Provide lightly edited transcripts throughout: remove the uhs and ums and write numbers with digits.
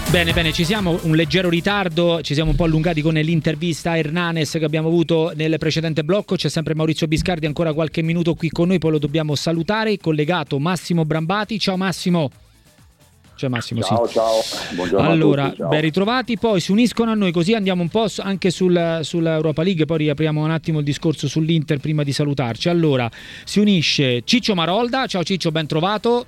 Bene, ci siamo, un leggero ritardo, ci siamo un po' allungati con l'intervista a Hernanes che abbiamo avuto nel precedente blocco. C'è sempre Maurizio Biscardi ancora qualche minuto qui con noi, poi lo dobbiamo salutare. Collegato Massimo Brambati. Ciao Massimo. Ciao Massimo. Ciao, sì. Ciao, buongiorno allora, a tutti. Ciao. Ben ritrovati, poi si uniscono a noi, così andiamo un po' anche sulla Europa League, poi riapriamo un attimo il discorso sull'Inter prima di salutarci. Allora, si unisce Ciccio Marolda. Ciao Ciccio, ben trovato.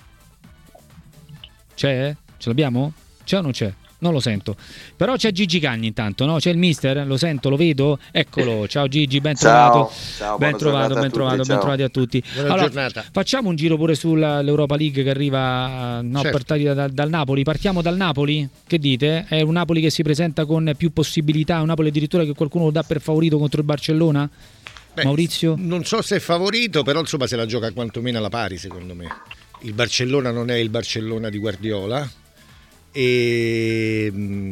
C'è? Ce l'abbiamo? C'è o non c'è? Non lo sento. Però c'è Gigi Cagni intanto, no? C'è il mister? Lo sento, lo vedo? Eccolo. Ciao Gigi, ben trovato. Ciao, ben trovato, ben trovati a tutti. Buona giornata. Facciamo un giro pure sull'Europa League che arriva partita dal Napoli. Partiamo dal Napoli? Che dite? È un Napoli che si presenta con più possibilità, un Napoli addirittura che qualcuno lo dà per favorito contro il Barcellona? Maurizio? Non so se è favorito, però insomma se la gioca quantomeno alla pari, secondo me. Il Barcellona non è il Barcellona di Guardiola e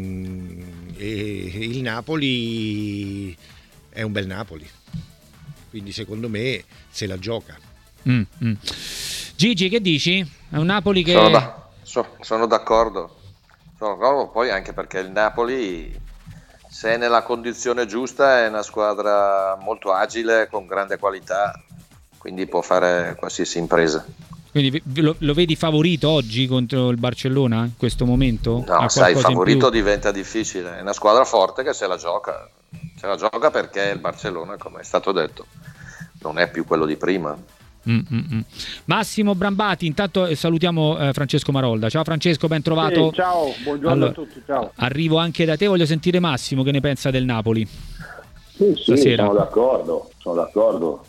il Napoli è un bel Napoli, quindi secondo me se la gioca. Gigi, che dici? È un Napoli che... Sono d'accordo, poi anche perché il Napoli, se è nella condizione giusta, è una squadra molto agile, con grande qualità, quindi può fare qualsiasi impresa. Quindi lo vedi favorito oggi contro il Barcellona in questo momento? No, sai, favorito diventa difficile. È una squadra forte che se la gioca perché il Barcellona, come è stato detto, non è più quello di prima. Massimo Brambati, intanto salutiamo Francesco Marolda. Ciao Francesco, ben trovato. Sì, ciao, buongiorno a tutti. Ciao. Arrivo anche da te, voglio sentire Massimo che ne pensa del Napoli. Sì, stasera. Sono d'accordo.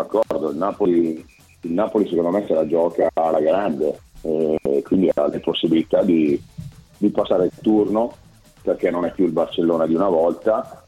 Il Napoli secondo me se la gioca alla grande, quindi ha le possibilità di passare il turno, perché non è più il Barcellona di una volta,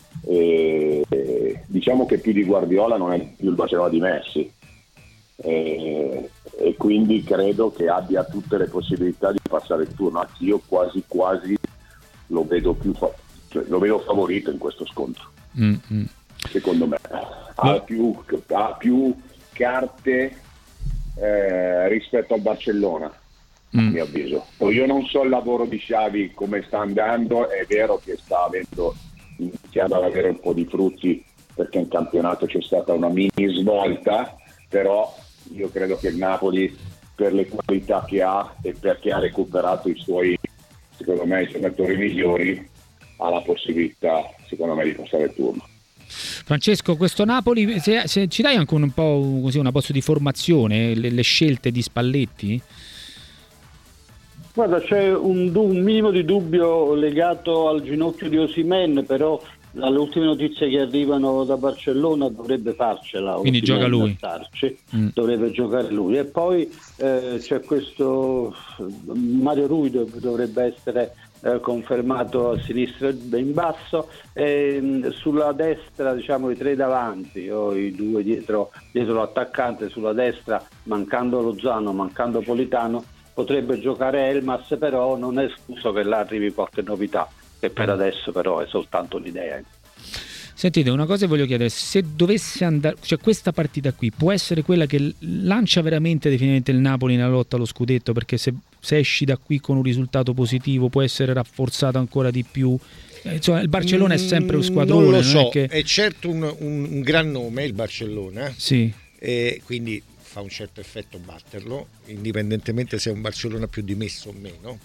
diciamo che più di Guardiola non è più il Barcellona di Messi, e quindi credo che abbia tutte le possibilità di passare il turno. Anzi, io quasi lo vedo lo vedo favorito in questo scontro. Secondo me ha più carte rispetto al Barcellona, a mio avviso. Poi io non so il lavoro di Xavi come sta andando, è vero che iniziando ad avere un po' di frutti, perché in campionato c'è stata una mini svolta, però io credo che il Napoli, per le qualità che ha e perché ha recuperato i suoi, secondo me, i giocatori migliori, ha la possibilità, secondo me, di passare il turno. Francesco, questo Napoli, se ci dai anche un po' così una bozza di formazione, le scelte di Spalletti? Guarda, c'è un minimo di dubbio legato al ginocchio di Osimhen, però alle ultime notizie che arrivano da Barcellona dovrebbe farcela. Quindi gioca lui. Dovrebbe giocare lui. E poi c'è questo Mario Rui, dovrebbe essere confermato a sinistra in basso, sulla destra diciamo i tre davanti o i due dietro l'attaccante. Sulla destra, mancando Lozano, mancando Politano, potrebbe giocare Elmas, però non è escluso che là arrivi qualche novità, che per adesso però è soltanto un'idea. Sentite, una cosa voglio chiedere: se dovesse andare, cioè questa partita qui può essere quella che lancia veramente definitivamente il Napoli nella lotta allo scudetto, perché se esci da qui con un risultato positivo può essere rafforzato ancora di più. Insomma, il Barcellona è sempre un squadrone. Non lo so, è certo un gran nome il Barcellona, sì. Quindi fa un certo effetto batterlo, indipendentemente se è un Barcellona più dimesso o meno.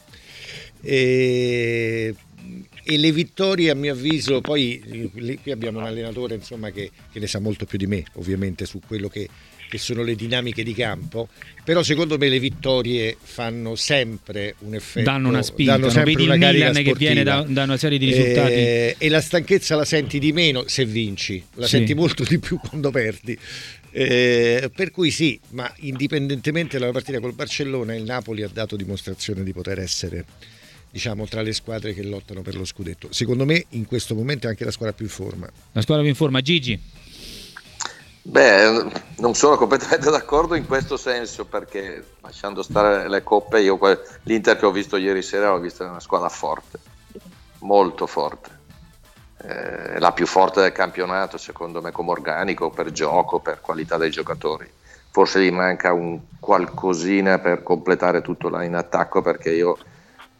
E le vittorie, a mio avviso, poi qui abbiamo un allenatore insomma che ne sa molto più di me, ovviamente, su quello che sono le dinamiche di campo, però secondo me le vittorie fanno sempre un effetto, danno una spinta, vedi il Milan che viene da una serie di risultati, e la stanchezza la senti di meno se vinci, la senti molto di più quando perdi. Per cui sì, ma indipendentemente dalla partita col Barcellona, il Napoli ha dato dimostrazione di poter essere, diciamo, tra le squadre che lottano per lo scudetto. Secondo me in questo momento è anche la squadra più in forma. La squadra più in forma. Gigi? Beh, non sono completamente d'accordo in questo senso, perché lasciando stare le coppe, io l'Inter che ho visto ieri sera l'ho vista una squadra forte, molto forte, la più forte del campionato secondo me, come organico, per gioco, per qualità dei giocatori. Forse gli manca un qualcosina per completare tutto là in attacco, perché io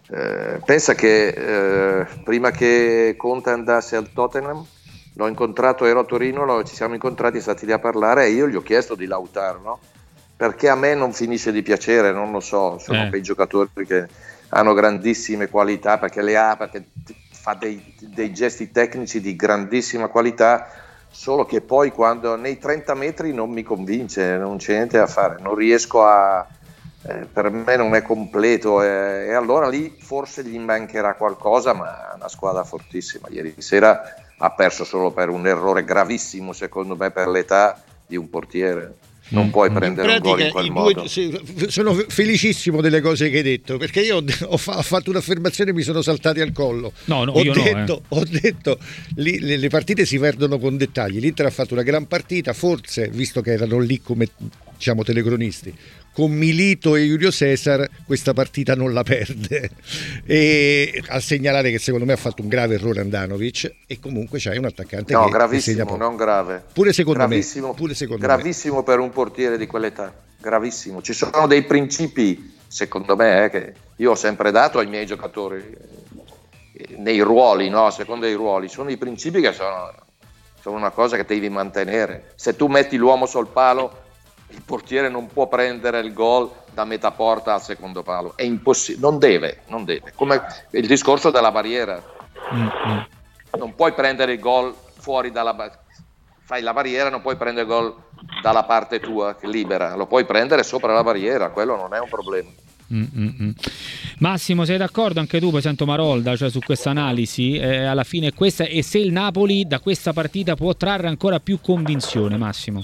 Pensa che prima che Conte andasse al Tottenham l'ho incontrato, ero a Torino, ci siamo incontrati, stati lì a parlare e io gli ho chiesto di Lautaro, no? Perché a me non finisce di piacere, non lo so, sono quei giocatori che hanno grandissime qualità, perché fa dei gesti tecnici di grandissima qualità, solo che poi quando nei 30 metri non mi convince, non c'è niente da fare, non riesco per me non è completo, e allora lì forse gli mancherà qualcosa, ma è una squadra fortissima. Ieri sera ha perso solo per un errore gravissimo, secondo me, per l'età di un portiere. Non puoi prendere un gol in quel modo. Sono felicissimo delle cose che hai detto, perché io ho fatto un'affermazione e mi sono saltati al collo. Ho detto le partite si perdono con dettagli. L'Inter ha fatto una gran partita, forse, visto che erano lì come, diciamo, telecronisti, con Milito e Julio Cesar questa partita non la perde, e a segnalare che secondo me ha fatto un grave errore Andanovic, e comunque c'hai un attaccante che gravissimo, segna poco. Non grave, pure secondo gravissimo me. Per un portiere di quell'età, gravissimo. Ci sono dei principi, secondo me, che io ho sempre dato ai miei giocatori nei ruoli, no? Secondo i ruoli, sono i principi che sono una cosa che devi mantenere. Se tu metti l'uomo sul palo, il portiere non può prendere il gol da metà porta al secondo palo, è impossibile, non deve, come il discorso della barriera. Non puoi prendere il gol fuori fai la barriera, non puoi prendere il gol dalla parte tua che libera, lo puoi prendere sopra la barriera, quello non è un problema. Massimo, sei d'accordo anche tu? Poi sento Marolda, cioè, su questa analisi, alla fine è questa, e se il Napoli da questa partita può trarre ancora più convinzione, Massimo?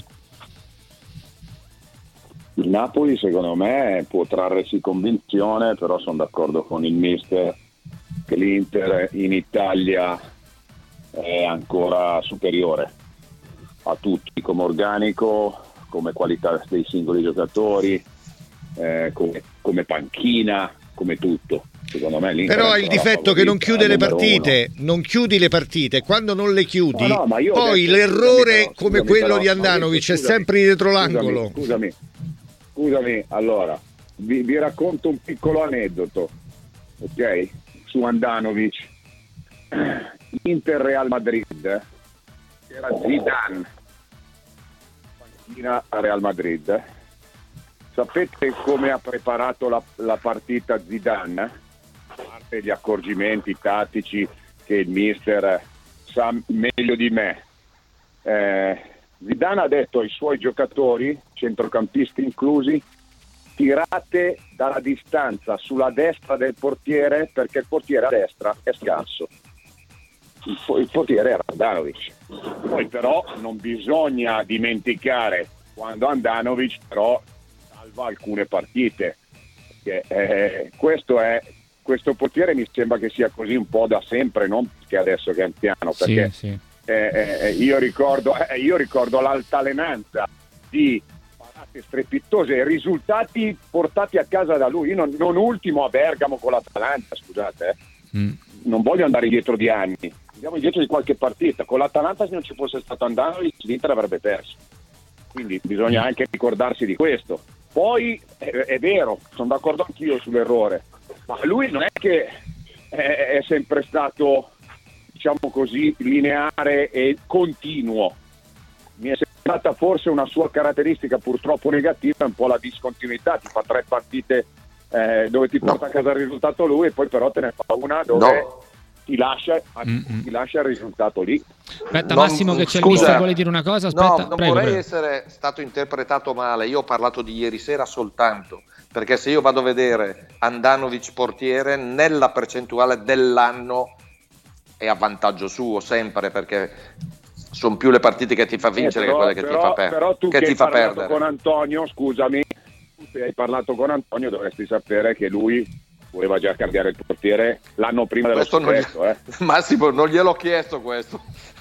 Il Napoli secondo me può trarresi convinzione, però sono d'accordo con il mister che l'Inter in Italia è ancora superiore a tutti, come organico, come qualità dei singoli giocatori, come panchina, come tutto. Secondo me l'Inter però ha il difetto che non chiude le partite, non chiudi le partite, quando non le chiudi poi l'errore come quello di Andanovic è sempre dietro l'angolo. Scusami, allora vi racconto un piccolo aneddoto, ok? Su Andanovic. Inter Real Madrid, era Zidane panchina a Real Madrid. Sapete come ha preparato la partita Zidane? A parte gli accorgimenti tattici che il mister sa meglio di me, Zidane ha detto ai suoi giocatori, centrocampisti inclusi, tirate dalla distanza sulla destra del portiere, perché il portiere a destra è scarso. Il portiere era Andanovic. Poi però non bisogna dimenticare quando Andanovic però salva alcune partite, perché questo portiere mi sembra che sia così un po' da sempre, non che adesso che è anziano, perché sì. Io ricordo l'altalenanza di parate strepitose e risultati portati a casa da lui. Io non ultimo a Bergamo con l'Atalanta, scusate, non voglio andare indietro di anni, andiamo indietro di qualche partita. Con l'Atalanta, se non ci fosse stato Andanovic, l'Inter avrebbe perso, quindi bisogna anche ricordarsi di questo. Poi è vero, sono d'accordo anch'io sull'errore, ma lui non è che è sempre stato, diciamo così, lineare e continuo. Mi è sembrata forse una sua caratteristica purtroppo negativa, un po' la discontinuità. Ti fa 3 partite dove ti porta a casa il risultato lui, e poi però te ne fa una dove ti lascia il risultato lì. Aspetta, Massimo, che c'è il mister, vuole dire una cosa? Aspetta, non vorrei essere stato interpretato male. Io ho parlato di ieri sera soltanto, perché se io vado a vedere Andanovic portiere nella percentuale dell'anno è a vantaggio suo sempre, perché sono più le partite che ti fa vincere che quelle che ti fa perdere. Però tu che hai parlato con Antonio, scusami, tu hai parlato con Antonio, dovresti sapere che lui voleva già cambiare il portiere l'anno prima dello scudetto. Massimo, non gliel'ho chiesto questo.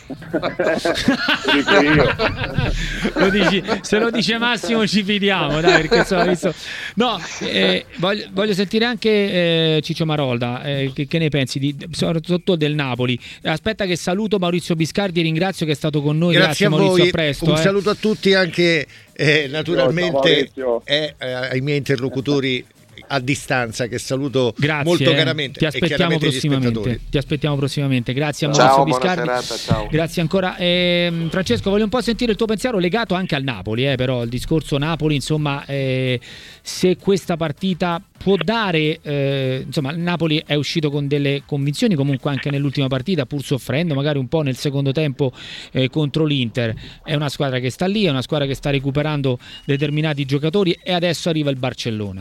Dico io. Se lo dice Massimo ci fidiamo, dai, perché sono visto. No, voglio sentire anche Ciccio Marolda, che ne pensi soprattutto del Napoli. Aspetta che saluto Maurizio Biscardi e ringrazio che è stato con noi. Grazie Maurizio, a voi. A presto. Un saluto a tutti, anche naturalmente ai miei interlocutori a distanza, che saluto grazie, molto caramente. Ti aspettiamo prossimamente. Grazie a Maurizio Biscardi. Serata, ciao. Grazie ancora. Francesco, voglio un po' sentire il tuo pensiero legato anche al Napoli, però il discorso Napoli, insomma, se questa partita può dare, insomma, il Napoli è uscito con delle convinzioni comunque anche nell'ultima partita, pur soffrendo magari un po' nel secondo tempo contro l'Inter. È una squadra che sta lì, è una squadra che sta recuperando determinati giocatori, e adesso arriva il Barcellona.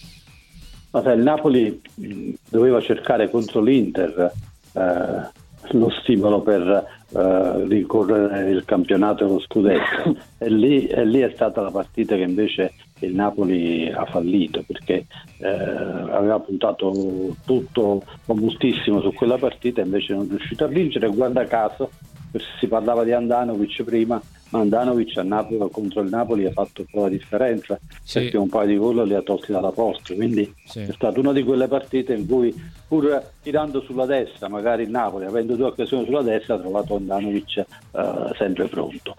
Il Napoli doveva cercare contro l'Inter lo stimolo per ricorrere il campionato e lo scudetto, e lì è stata la partita che invece il Napoli ha fallito, perché aveva puntato tutto moltissimo su quella partita, invece non è riuscito a vincere. Guarda caso, si parlava di Handanovic prima, ma Handanovic a Napoli, contro il Napoli, ha fatto un po' la differenza, perché un paio di gol li ha tolti dalla porta, quindi è stata una di quelle partite in cui, pur tirando sulla destra, magari il Napoli, avendo 2 occasioni sulla destra, ha trovato Handanovic sempre pronto.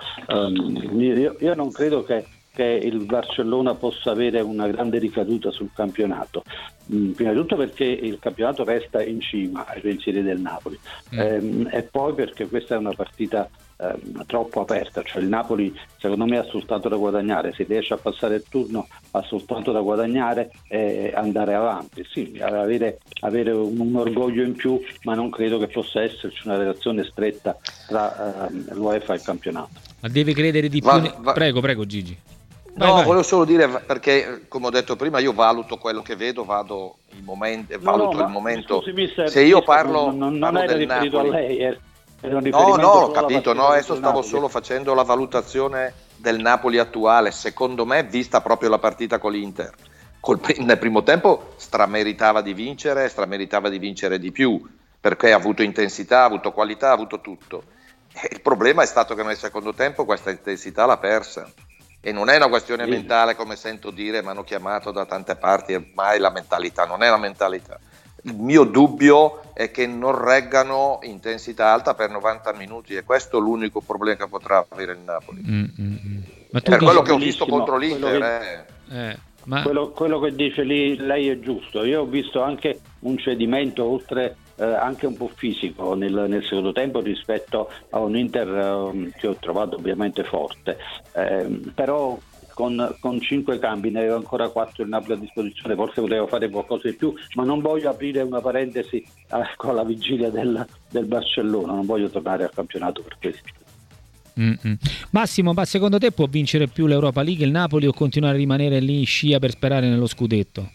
Io non credo che il Barcellona possa avere una grande ricaduta sul campionato, prima di tutto perché il campionato resta in cima ai pensieri del Napoli, e poi perché questa è una partita troppo aperta, cioè il Napoli secondo me ha soltanto da guadagnare, se riesce a passare il turno ha soltanto da guadagnare e andare avanti, avere un orgoglio in più, ma non credo che possa esserci una relazione stretta tra l'UEFA e il campionato. Ma deve credere di più. Prego Gigi. Vai. Volevo solo dire, perché come ho detto prima, io valuto quello che vedo, valuto il momento. Scusi, mister, se io parlo non era riferito Napoli, a lei, ho capito, adesso stavo solo facendo la valutazione del Napoli attuale, secondo me, vista proprio la partita con l'Inter. Nel primo tempo strameritava di vincere di più, perché ha avuto intensità, ha avuto qualità, ha avuto tutto. Il problema è stato che nel secondo tempo questa intensità l'ha persa. E non è una questione mentale, come sento dire, mi hanno chiamato da tante parti, ormai la mentalità, non è la mentalità. Il mio dubbio è che non reggano intensità alta per 90 minuti, e questo è l'unico problema che potrà avere il Napoli. Ma tu per quello che ho visto contro l'Inter. Quello che dice lei è giusto. Io ho visto anche un cedimento, oltre anche un po' fisico nel secondo tempo, rispetto a un Inter che ho trovato ovviamente forte, però con 5 cambi, ne aveva ancora 4 il Napoli a disposizione, forse poteva fare qualcosa di più, ma non voglio aprire una parentesi con la vigilia del Barcellona, non voglio tornare al campionato per questo. Massimo, ma secondo te può vincere più l'Europa League il Napoli, o continuare a rimanere lì in scia per sperare nello scudetto?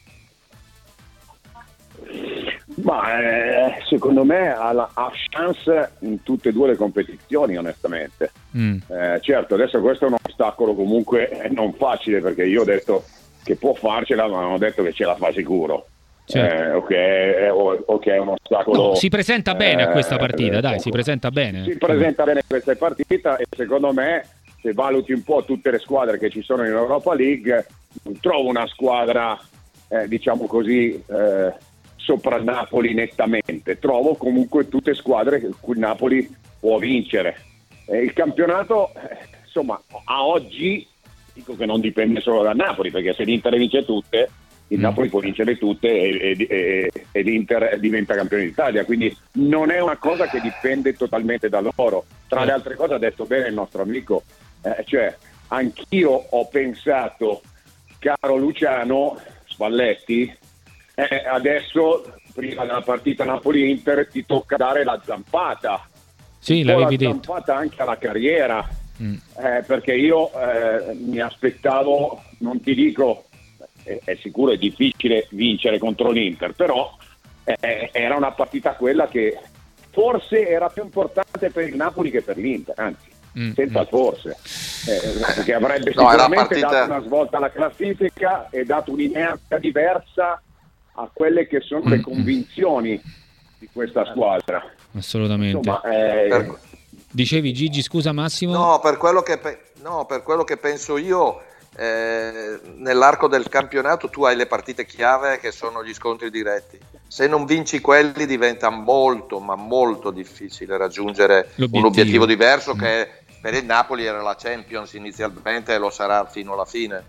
Secondo me ha chance in tutte e 2 le competizioni, onestamente. Certo, adesso questo è un ostacolo comunque non facile, perché io ho detto che può farcela, ma non ho detto che ce la fa sicuro. Certo. Ok, è un ostacolo. No, si presenta bene a questa partita, si presenta bene. Si presenta bene questa partita, e secondo me, se valuti un po' tutte le squadre che ci sono in Europa League, non trovo una squadra, diciamo così, sopra il Napoli nettamente. Trovo comunque tutte squadre che cui il Napoli può vincere. Il campionato, insomma, a oggi dico che non dipende solo da Napoli, perché se l'Inter vince tutte, il Napoli può vincere tutte e l'Inter diventa campione d'Italia, quindi non è una cosa che dipende totalmente da loro. Tra le altre cose ha detto bene il nostro amico, cioè anch'io ho pensato, caro Luciano Spalletti, adesso prima della partita Napoli-Inter ti tocca dare la zampata, l'avevi detto, zampata anche alla carriera, perché io mi aspettavo, non ti dico, è sicuro è difficile vincere contro l'Inter, però era una partita quella che forse era più importante per il Napoli che per l'Inter, anzi senza forse, perché avrebbe sicuramente dato una svolta alla classifica e dato un'inerzia diversa a quelle che sono le convinzioni di questa squadra. Assolutamente. Insomma, dicevi Gigi, scusa Massimo? No, per quello che penso io, nell'arco del campionato tu hai le partite chiave che sono gli scontri diretti. Se non vinci quelli diventa molto, ma molto difficile raggiungere un obiettivo diverso, che per il Napoli era la Champions inizialmente e lo sarà fino alla fine.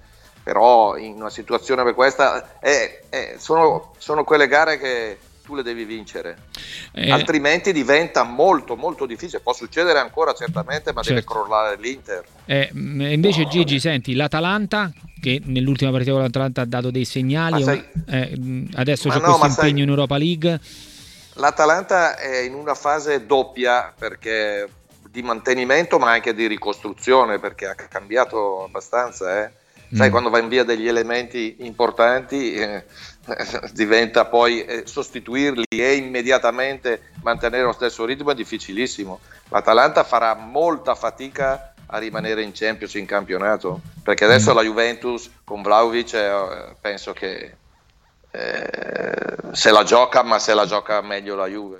però in una situazione come questa sono quelle gare che tu le devi vincere, altrimenti diventa molto molto difficile. Può succedere ancora certamente, ma deve crollare l'Inter. Invece Gigi, senti, l'Atalanta che nell'ultima partita con l'Atalanta ha dato dei segnali, adesso c'è questo impegno in Europa League. L'Atalanta è in una fase doppia, perché di mantenimento ma anche di ricostruzione, perché ha cambiato abbastanza, sai, quando va in via degli elementi importanti diventa poi sostituirli e immediatamente mantenere lo stesso ritmo è difficilissimo. L'Atalanta farà molta fatica a rimanere in Champions, in campionato, perché adesso la Juventus con Vlahovic penso che se la gioca, ma se la gioca meglio la Juve.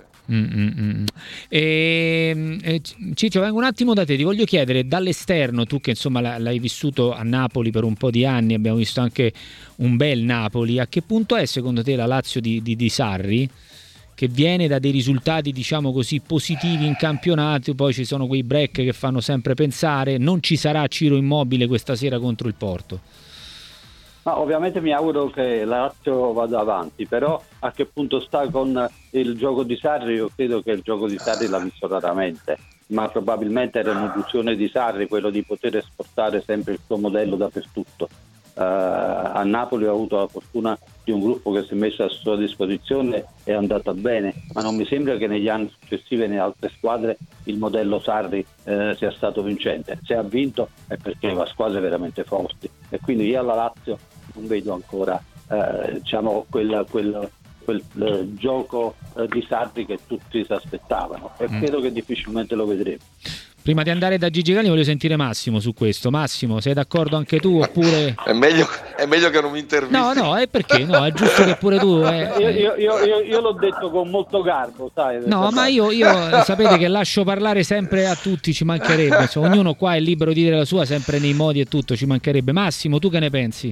Ciccio, vengo un attimo da te, ti voglio chiedere dall'esterno, tu che insomma l'hai vissuto a Napoli per un po' di anni, abbiamo visto anche un bel Napoli, a che punto è secondo te la Lazio di Sarri, che viene da dei risultati diciamo così positivi in campionato, poi ci sono quei break che fanno sempre pensare, non ci sarà Ciro Immobile questa sera contro il Porto? Ma ovviamente mi auguro che la Lazio vada avanti, però a che punto sta con il gioco di Sarri? Io credo che il gioco di Sarri l'ha visto raramente, ma probabilmente era un'illusione di Sarri quello di poter esportare sempre il suo modello dappertutto. A Napoli ho avuto la fortuna di un gruppo che si è messo a sua disposizione e è andata bene, ma non mi sembra che negli anni successivi nelle altre squadre il modello Sarri sia stato vincente. Se ha vinto è perché aveva squadre veramente forti, e quindi io alla Lazio non vedo ancora diciamo quel gioco di Sarri che tutti si aspettavano, e credo che difficilmente lo vedremo. Prima di andare da Gigi Galli voglio sentire Massimo su questo. Massimo, sei d'accordo anche tu oppure... È meglio che non mi intervisti. No, è perché? No, è giusto che pure tu... Io l'ho detto con molto garbo, sai. No, ma io sapete che lascio parlare sempre a tutti, ci mancherebbe. Insomma, ognuno qua è libero di dire la sua, sempre nei modi e tutto, ci mancherebbe. Massimo, tu che ne pensi?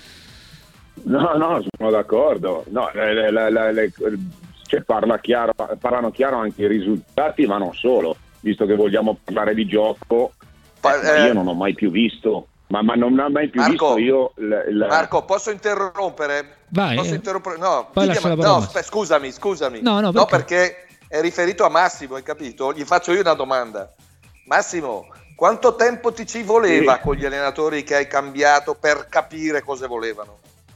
No, sono d'accordo. No, parlano chiaro anche i risultati, ma non solo. Visto che vogliamo parlare di gioco, io non ho mai più visto, ma non ho mai più Marco, visto io... Marco, posso interrompere? Vai. Posso interrompere? No, scusami. No, perché è riferito a Massimo, hai capito? Gli faccio io una domanda. Massimo, quanto tempo ti ci voleva con gli allenatori che hai cambiato per capire cosa volevano?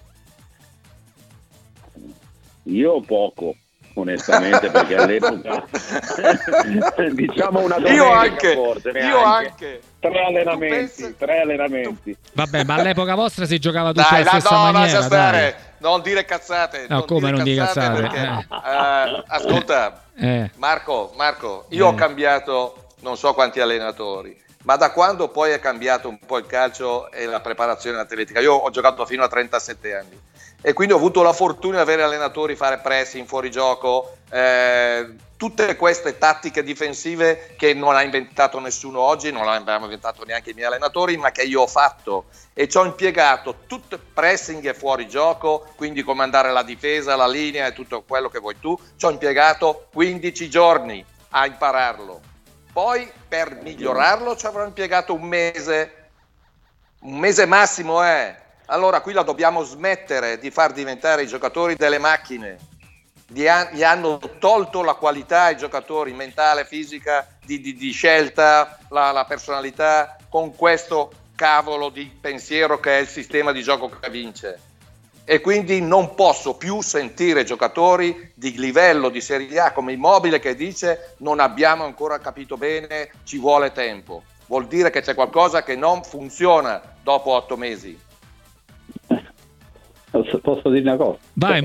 Io poco, onestamente, perché all'epoca diciamo una domenica io anche tre allenamenti. Vabbè, ma all'epoca vostra si giocava tutti alla stessa maniera, dai. Non dire cazzate. No, come non dire cazzate? Perché, ascolta, Marco, io ho cambiato non so quanti allenatori, ma da quando poi è cambiato un po' il calcio e la preparazione atletica, io ho giocato fino a 37 anni. E quindi ho avuto la fortuna di avere allenatori, fare pressing, fuorigioco, tutte queste tattiche difensive che non ha inventato nessuno oggi, non l'abbiamo inventato neanche i miei allenatori, ma che io ho fatto, e ci ho impiegato tutto pressing e fuorigioco, quindi comandare la difesa, la linea e tutto quello che vuoi tu, ci ho impiegato 15 giorni a impararlo. Poi per migliorarlo ci avrò impiegato un mese massimo, Allora qui la dobbiamo smettere di far diventare i giocatori delle macchine. Gli hanno tolto la qualità ai giocatori, mentale, fisica, di scelta, la personalità, con questo cavolo di pensiero che è il sistema di gioco che vince. E quindi non posso più sentire giocatori di livello di Serie A come Immobile che dice non abbiamo ancora capito bene, ci vuole tempo. Vuol dire che c'è qualcosa che non funziona dopo 8 mesi. Posso dire una cosa? Vai,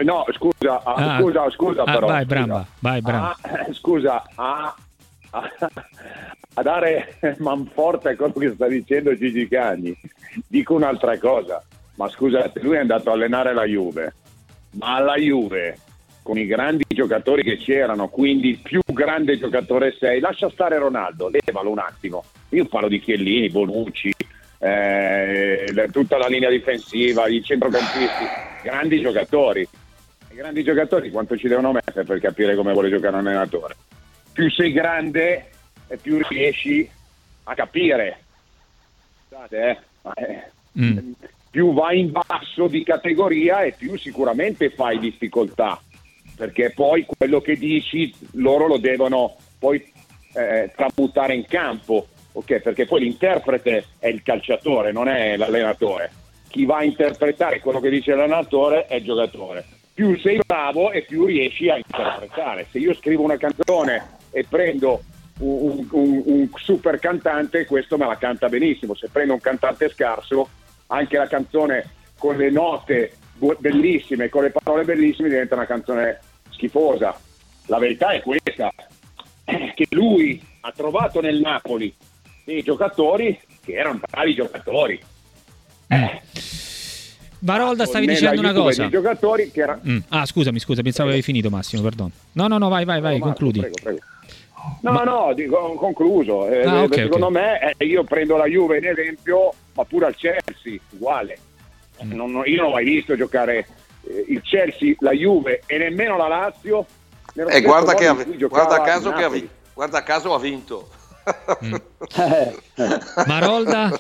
scusa però. Vai, Bramba. Scusa, a dare manforte a quello che sta dicendo Gigi Cagni, dico un'altra cosa. Ma scusate, lui è andato a allenare la Juve, ma la Juve con i grandi giocatori che c'erano, quindi il più grande giocatore sei, lascia stare Ronaldo, levalo un attimo. Io parlo di Chiellini, Bonucci, tutta la linea difensiva, i centrocampisti, grandi giocatori. I grandi giocatori quanto ci devono mettere per capire come vuole giocare un allenatore? Più sei grande e più riesci a capire. Scusate, più vai in basso di categoria e più sicuramente fai difficoltà, perché poi quello che dici loro lo devono poi tramutare in campo, ok? Perché poi l'interprete è il calciatore, non è l'allenatore. Chi va a interpretare quello che dice l'allenatore è il giocatore. Più sei bravo e più riesci a interpretare. Se io scrivo una canzone e prendo un super cantante, questo me la canta benissimo. Se prendo un cantante scarso, anche la canzone con le note bellissime, con le parole bellissime, diventa una canzone schifosa. La verità è questa, che lui ha trovato nel Napoli dei giocatori che erano bravi giocatori. Barolda, stavi dicendo una cosa. Giocatori che scusami, pensavo avevi finito, Massimo, perdono. No, vai, concludi. Prego. No, dico, concluso. Secondo me io prendo la Juve in esempio, ma pure al Chelsea, uguale. Io non ho mai visto giocare il Chelsea, la Juve e nemmeno la Lazio. E guarda caso ha vinto. Marolda?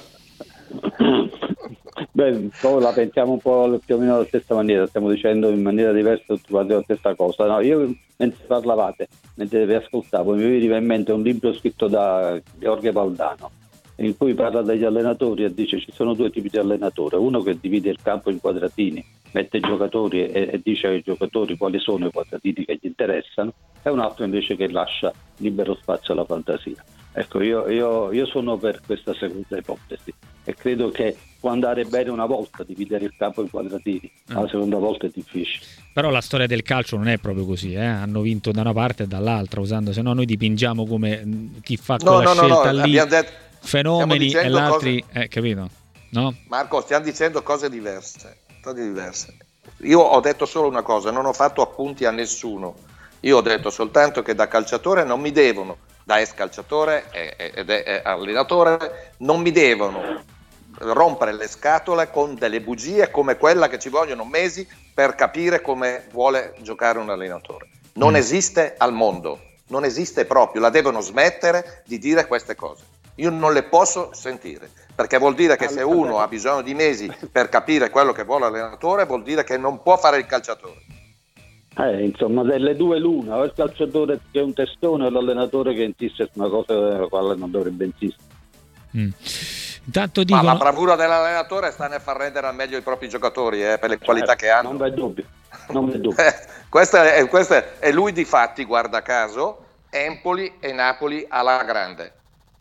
Beh, la pensiamo un po' più o meno alla stessa maniera, stiamo dicendo in maniera diversa tutti quanti la stessa cosa. No, io mentre parlavate, mentre vi ascoltavo, mi veniva in mente un libro scritto da Jorge Valdano, in cui parla degli allenatori e dice ci sono due tipi di allenatore, uno che divide il campo in quadratini, mette i giocatori e dice ai giocatori quali sono i quadratini che gli interessano, e un altro invece che lascia libero spazio alla fantasia. Ecco, io sono per questa seconda ipotesi e credo che può andare bene una volta dividere il campo in quadratini, ma la seconda volta è difficile. Però la storia del calcio non è proprio così, hanno vinto da una parte e dall'altra, usando, se no noi dipingiamo come chi fa quella scelta lì, fenomeni e l'altri, capito? No? Marco, stiamo dicendo cose diverse. Io ho detto solo una cosa, non ho fatto appunti a nessuno. Io ho detto soltanto che da calciatore non mi devono, da ex calciatore ed allenatore, non mi devono rompere le scatole con delle bugie come quella che ci vogliono mesi per capire come vuole giocare un allenatore. Non esiste al mondo, non esiste proprio, la devono smettere di dire queste cose. Io non le posso sentire, perché vuol dire che se uno ha bisogno di mesi per capire quello che vuole l'allenatore, vuol dire che non può fare il calciatore. Insomma, delle due l'una, o il calciatore che è un testone o l'allenatore che insiste su una cosa nella quale non dovrebbe insistere. Intanto dicono... Ma la bravura dell'allenatore sta nel far rendere al meglio i propri giocatori, per le qualità che hanno. Non v'è dubbio. Questo è lui, di fatti, guarda caso, Empoli e Napoli alla grande,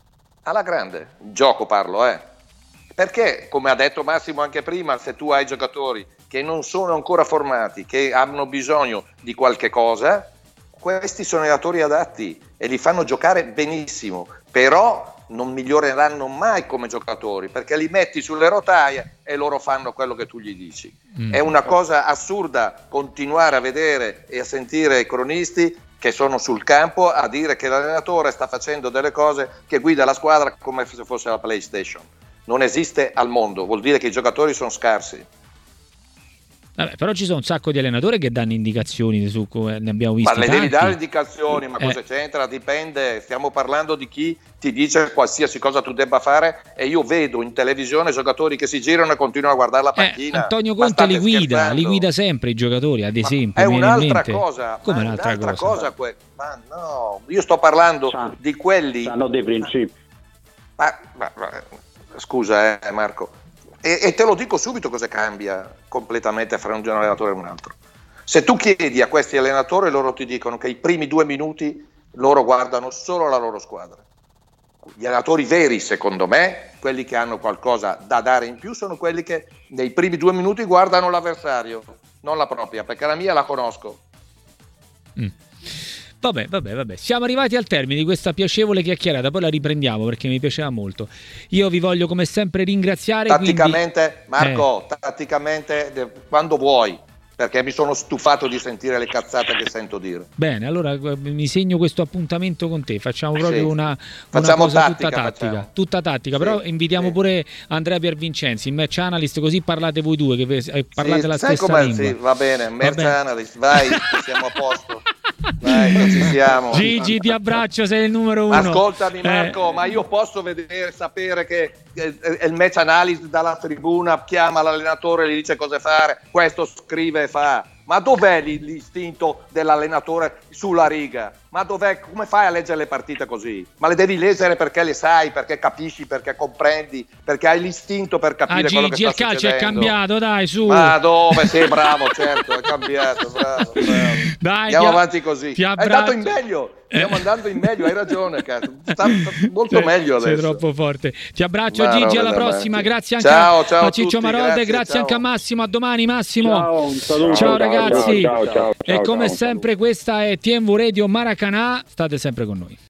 gioco parlo, perché come ha detto Massimo anche prima, se tu hai giocatori che non sono ancora formati, che hanno bisogno di qualche cosa, questi sono allenatori adatti e li fanno giocare benissimo, però non miglioreranno mai come giocatori, perché li metti sulle rotaie e loro fanno quello che tu gli dici. È una cosa assurda continuare a vedere e a sentire i cronisti che sono sul campo a dire che l'allenatore sta facendo delle cose, che guida la squadra come se fosse la PlayStation. Non esiste al mondo, vuol dire che i giocatori sono scarsi. Vabbè, però ci sono un sacco di allenatori che danno indicazioni su come ne abbiamo visti. Ma le devi dare indicazioni, ma cosa c'entra? Dipende, stiamo parlando di chi ti dice qualsiasi cosa tu debba fare, e io vedo in televisione giocatori che si girano e continuano a guardare la panchina. Antonio Conte li guida sempre i giocatori, ad esempio. È un'altra cosa. Come un'altra cosa? Ma no, io sto parlando di quelli. Hanno dei principi. Ma scusa, Marco. E te lo dico subito cosa cambia completamente fra un allenatore e un altro. Se tu chiedi a questi allenatori, loro ti dicono che i primi 2 minuti loro guardano solo la loro squadra. Gli allenatori veri, secondo me, quelli che hanno qualcosa da dare in più, sono quelli che nei primi 2 minuti guardano l'avversario, non la propria, perché la mia la conosco. Vabbè, siamo arrivati al termine di questa piacevole chiacchierata, poi la riprendiamo perché mi piaceva molto. Io vi voglio come sempre ringraziare. Tatticamente, quindi... Marco, tatticamente quando vuoi, perché mi sono stufato di sentire le cazzate che sento dire. Bene, allora mi segno questo appuntamento con te, facciamo proprio una cosa tutta tattica, sì, però invitiamo pure Andrea Piervincenzi, il match analyst, così parlate voi due che parlate la stessa lingua. Sì, va bene, match analyst, vai, siamo a posto. Dai, ci siamo. Gigi, ti abbraccio, sei il numero uno. Ascoltami Marco, ma io posso sapere che il match analysis dalla tribuna chiama l'allenatore e gli dice cosa fare, questo scrive e fa. Ma dov'è l'istinto dell'allenatore sulla riga? Ma dov'è? Come fai a leggere le partite così? Ma le devi leggere perché le sai, perché capisci, perché comprendi, perché hai l'istinto per capire quello che sta Gigi, il calcio succedendo. è cambiato, dai, su. Ma dove? Sei bravo, certo, è cambiato, bravo. Dai, andiamo avanti così. È abbraccio. andato in meglio. Stiamo andando in meglio, hai ragione, cazzo. Sta molto meglio adesso. Sei troppo forte. Ti abbraccio, Gigi, alla prossima. Grazie anche ciao a Ciccio tutti, Marolde, grazie ciao. anche a Massimo. A domani, Massimo. Ciao, un saluto. Ciao ragazzi. Ciao, e come ciao, sempre questa è TMV Radio Maracanà. State sempre con noi.